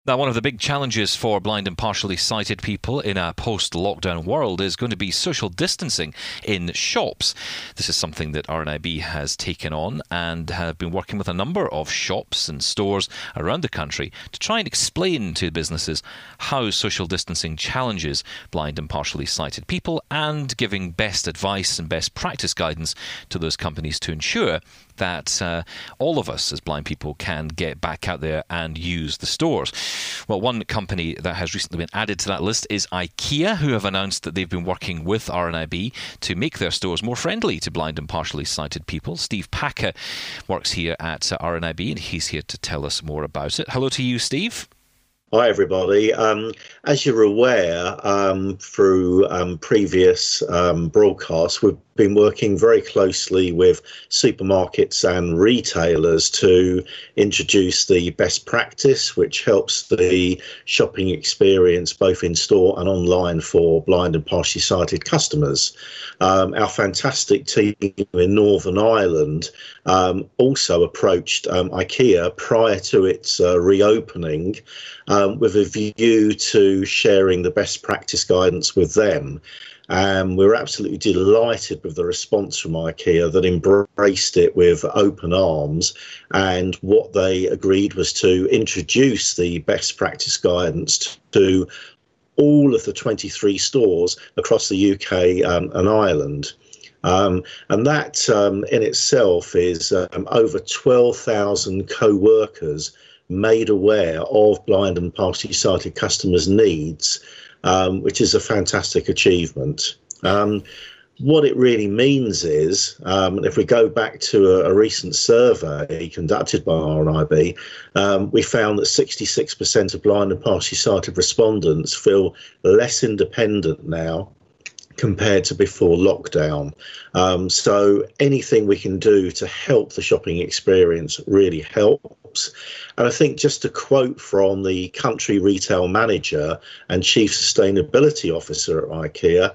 Now, one of the big challenges for blind and partially sighted people in a post-lockdown world is going to be social distancing in shops. This is something that RNIB has taken on and have been working with a number of shops and stores around the country to try and explain to businesses how social distancing challenges blind and partially sighted people, and giving best advice and best practice guidance to those companies to ensure that all of us as blind people can get back out there and use the stores. Well, one company that has recently been added to that list is IKEA, who have announced that they've been working with RNIB to make their stores more friendly to blind and partially sighted people. Steve Packer works here at RNIB, and he's here to tell us more about it. Hello to you, Steve. Hi, everybody. As you're aware, through previous broadcasts, we've been working very closely with supermarkets and retailers to introduce the best practice, which helps the shopping experience both in store and online for blind and partially sighted customers. Our fantastic team in Northern Ireland also approached IKEA prior to its reopening with a view to sharing the best practice guidance with them. We're absolutely delighted with the response from IKEA that embraced it with open arms. And what they agreed was to introduce the best practice guidance to all of the 23 stores across the UK and Ireland. And that in itself is over 12,000 co-workers made aware of blind and partially sighted customers' needs, which is a fantastic achievement. What it really means is, if we go back to a recent survey conducted by RNIB, we found that 66% of blind and partially sighted respondents feel less independent now compared to before lockdown. So anything we can do to help the shopping experience really helps. And I think, just a quote from the country retail manager and chief sustainability officer at IKEA,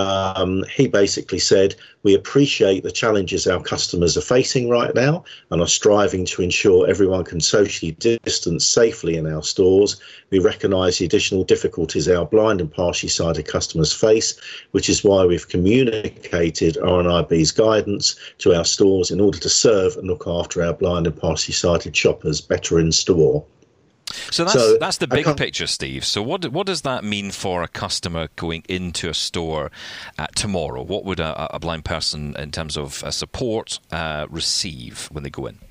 he basically said, "We appreciate the challenges our customers are facing right now and are striving to ensure everyone can socially distance safely in our stores. We recognise the additional difficulties our blind and partially sighted customers face, which is why we've communicated RNIB's guidance to our stores in order to serve and look after our blind and partially sighted shoppers better in store." So that's the big picture, Steve. So what does that mean for a customer going into a store tomorrow? What would a blind person, in terms of support, receive when they go in?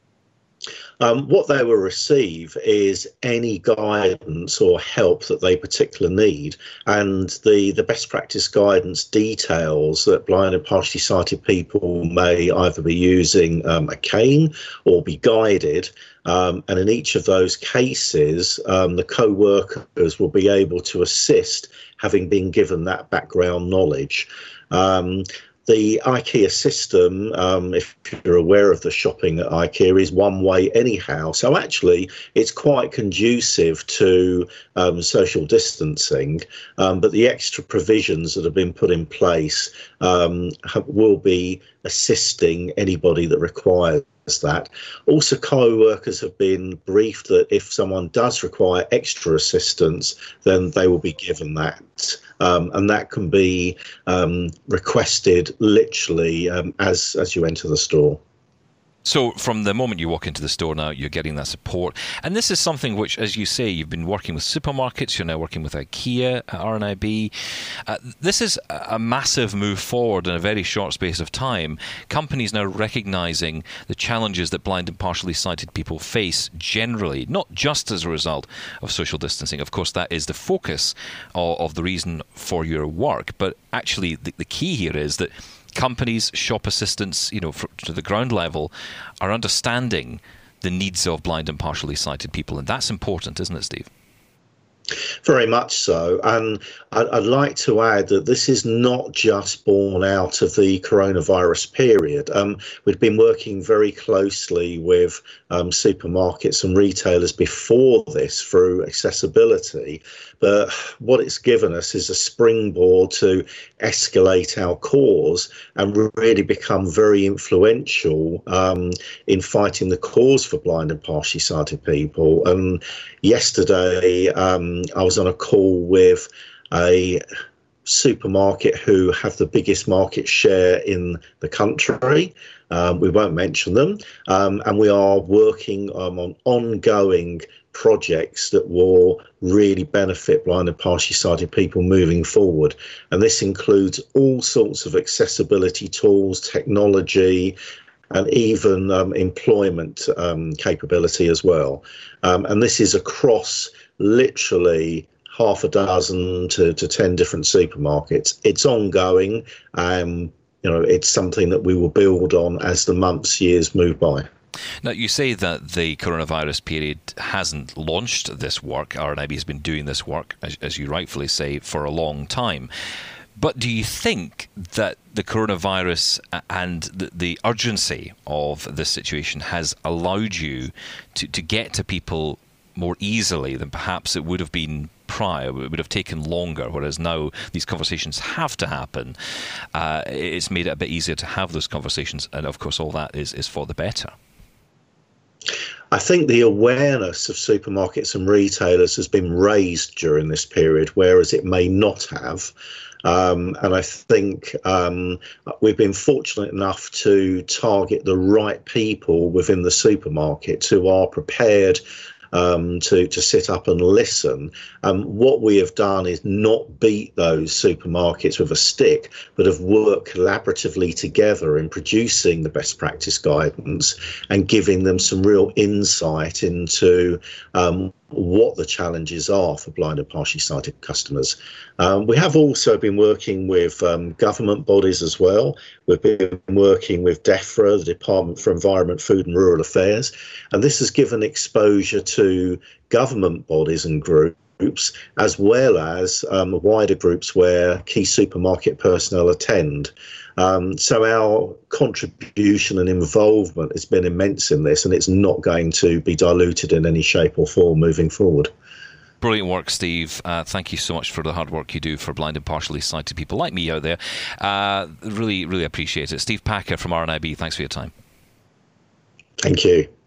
What they will receive is any guidance or help that they particularly need, and the best practice guidance details that blind and partially sighted people may either be using a cane or be guided. And in each of those cases, the co-workers will be able to assist, having been given that background knowledge. The IKEA system, if you're aware of the shopping at IKEA, is one way anyhow. So actually, it's quite conducive to social distancing. But the extra provisions that have been put in place will be assisting anybody that requires that. Also, co-workers have been briefed that if someone does require extra assistance, then they will be given that. And that can be requested literally as you enter the store. So from the moment you walk into the store now, you're getting that support. And this is something which, as you say, you've been working with supermarkets, you're now working with IKEA, RNIB. This is a massive move forward in a very short space of time. Companies now recognising the challenges that blind and partially sighted people face generally, not just as a result of social distancing. Of course, that is the focus of the reason for your work. But actually, the key here is that companies, shop assistants, to the ground level, are understanding the needs of blind and partially sighted people. And that's important, isn't it, Steve? Very much so. And I'd like to add that this is not just born out of the coronavirus period. We've been working very closely with supermarkets and retailers before this through accessibility. But what it's given us is a springboard to escalate our cause and really become very influential in fighting the cause for blind and partially sighted people. And yesterday, I was on a call with a supermarket who have the biggest market share in the country. We won't mention them. And we are working on ongoing projects that will really benefit blind and partially sighted people moving forward. And this includes all sorts of accessibility tools, technology, and even employment capability as well. And this is across literally half a dozen to 10 different supermarkets. It's ongoing. It's something that we will build on as the months, years move by. Now, you say that the coronavirus period hasn't launched this work. RNIB has been doing this work, as you rightfully say, for a long time. But do you think that the coronavirus and the urgency of this situation has allowed you to get to people more easily than perhaps it would have been prior? It would have taken longer, whereas now these conversations have to happen. It's made it a bit easier to have those conversations, and of course all that is for the better. I think the awareness of supermarkets and retailers has been raised during this period, whereas it may not have. And I think we've been fortunate enough to target the right people within the supermarkets who are prepared to sit up and listen. What we have done is not beat those supermarkets with a stick, but have worked collaboratively together in producing the best practice guidance and giving them some real insight into what the challenges are for blind and partially sighted customers. We have also been working with government bodies as well. We've been working with DEFRA, the Department for Environment, Food and Rural Affairs, and this has given exposure to government bodies and groups, as well as wider groups where key supermarket personnel attend. So our contribution and involvement has been immense in this, and it's not going to be diluted in any shape or form moving forward. Brilliant work, Steve. Thank you so much for the hard work you do for blind and partially sighted people like me out there. Really, really appreciate it. Steve Packer from RNIB, thanks for your time. Thank you.